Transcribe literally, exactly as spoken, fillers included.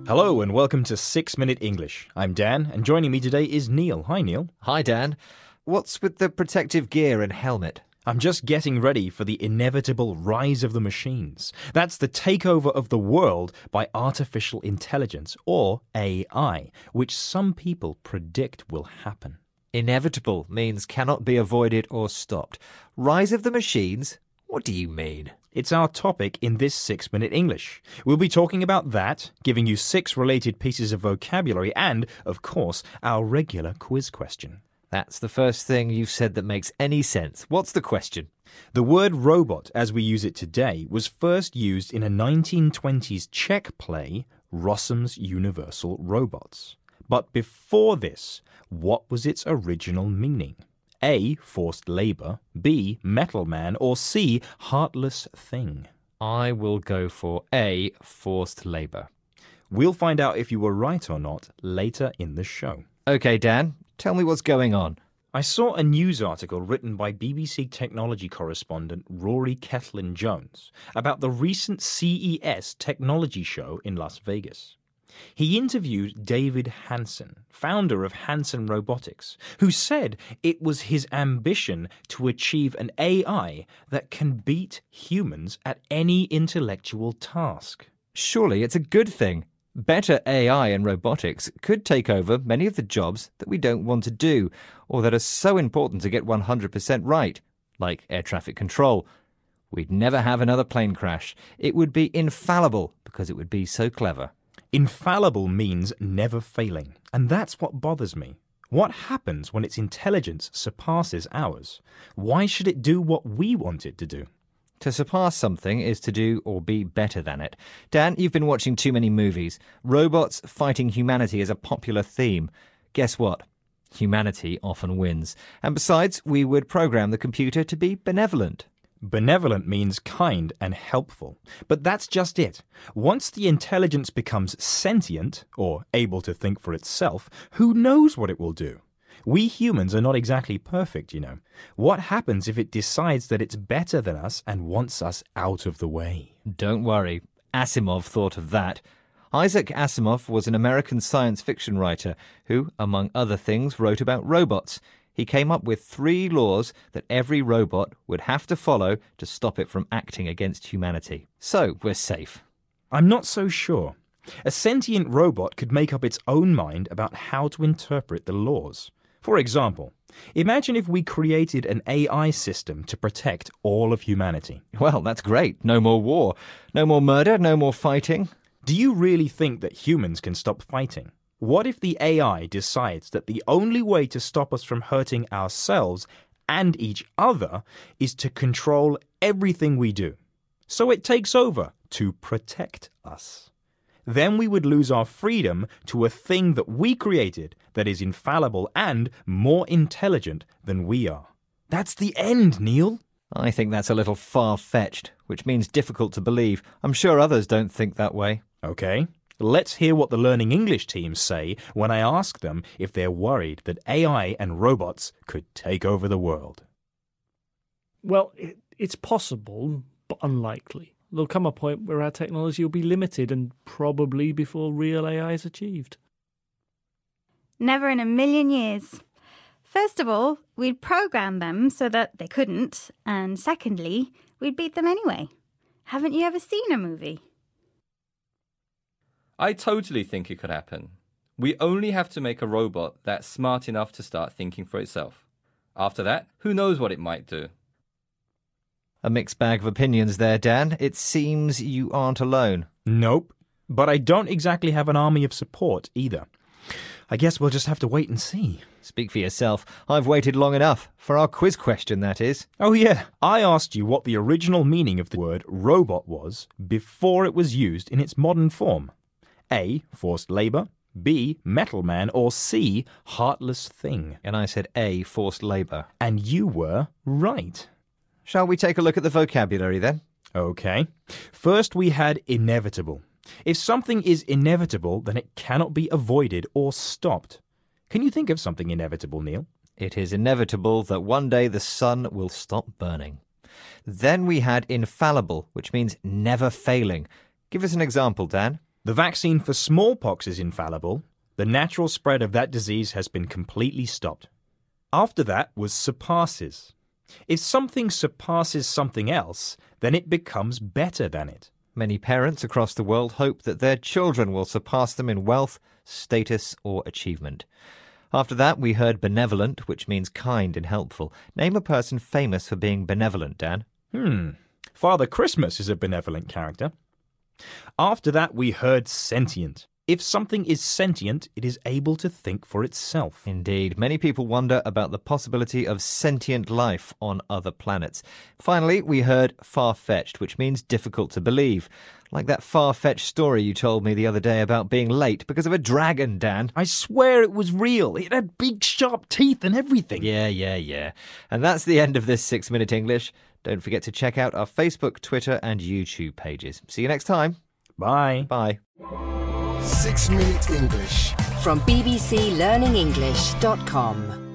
Hello and welcome to six minute English. I'm Dan, and joining me today is Neil. Hi, Neil. Hi, Dan. What's with the protective gear and helmet? I'm just getting ready for the inevitable rise of the machines. That's the takeover of the world by artificial intelligence, or A I, which some people predict will happen. Inevitable means cannot be avoided or stopped. Rise of the machines? What do you mean? It's our topic in this six minute English. We'll be talking about that, giving you six related pieces of vocabulary, and, of course, our regular quiz question. That's the first thing you've said that makes any sense. What's the question? The word robot, as we use it today, was first used in a nineteen twenties Czech play, Rossum's Universal Robots. But before this, what was its original meaning? A. Forced labour, B. Metal man, or C. Heartless thing? I will go for A. Forced labour. We'll find out if you were right or not later in the show. OK, Dan, tell me what's going on. I saw a news article written by B B C technology correspondent Rory Cellan-Jones about the recent C E S technology show in Las Vegas. He interviewed David Hanson, founder of Hanson Robotics, who said it was his ambition to achieve an A I that can beat humans at any intellectual task. Surely it's a good thing. Better A I and robotics could take over many of the jobs that we don't want to do, or that are so important to get one hundred percent right, like air traffic control. We'd never have another plane crash. It would be infallible because it would be so clever. Infallible means never failing, and that's what bothers me. What happens when its intelligence surpasses ours? Why should it do what we want it to do? To surpass something is to do or be better than it. Dan, you've been watching too many movies. Robots fighting humanity is a popular theme. Guess what? Humanity often wins. And besides, we would program the computer to be benevolent. Benevolent means kind and helpful. But that's just it. Once the intelligence becomes sentient, or able to think for itself, who knows what it will do? We humans are not exactly perfect, you know. What happens if it decides that it's better than us and wants us out of the way? Don't worry. Asimov thought of that. Isaac Asimov was an American science fiction writer who, among other things, wrote about robots. He came up with three laws that every robot would have to follow to stop it from acting against humanity. So we're safe. I'm not so sure. A sentient robot could make up its own mind about how to interpret the laws. For example, imagine if we created an A I system to protect all of humanity. Well, that's great. No more war. No more murder. No more fighting. Do you really think that humans can stop fighting? What if the A I decides that the only way to stop us from hurting ourselves and each other is to control everything we do? So it takes over to protect us. Then we would lose our freedom to a thing that we created that is infallible and more intelligent than we are. That's the end, Neil. I think that's a little far-fetched, which means difficult to believe. I'm sure others don't think that way. Okay. Let's hear what the Learning English team say when I ask them if they're worried that A I and robots could take over the world. Well, it, it's possible, but unlikely. There'll come a point where our technology will be limited and probably before real A I is achieved. Never in a million years. First of all, we'd program them so that they couldn't, and secondly, we'd beat them anyway. Haven't you ever seen a movie? I totally think it could happen. We only have to make a robot that's smart enough to start thinking for itself. After that, who knows what it might do? A mixed bag of opinions there, Dan. It seems you aren't alone. Nope. But I don't exactly have an army of support either. I guess we'll just have to wait and see. Speak for yourself. I've waited long enough. For our quiz question, that is. Oh yeah, I asked you what the original meaning of the word robot was before it was used in its modern form. A. Forced labour, B. Metal man, or C. Heartless thing. And I said A. Forced labour. And you were right. Shall we take a look at the vocabulary then? Okay. First we had inevitable. If something is inevitable, then it cannot be avoided or stopped. Can you think of something inevitable, Neil? It is inevitable that one day the sun will stop burning. Then we had infallible, which means never failing. Give us an example, Dan. The vaccine for smallpox is infallible. The natural spread of that disease has been completely stopped. After that was surpasses. If something surpasses something else, then it becomes better than it. Many parents across the world hope that their children will surpass them in wealth, status, or achievement. After that, we heard benevolent, which means kind and helpful. Name a person famous for being benevolent, Dan. Hmm. Father Christmas is a benevolent character. After that, we heard sentient. If something is sentient, it is able to think for itself. Indeed. Many people wonder about the possibility of sentient life on other planets. Finally, we heard far-fetched, which means difficult to believe. Like that far-fetched story you told me the other day about being late because of a dragon, Dan. I swear it was real. It had big, sharp teeth and everything. Yeah, yeah, yeah. And that's the end of this Six Minute English. Don't forget to check out our Facebook, Twitter, and YouTube pages. See you next time. Bye. Bye. Six Minute English from b b c learning english dot com.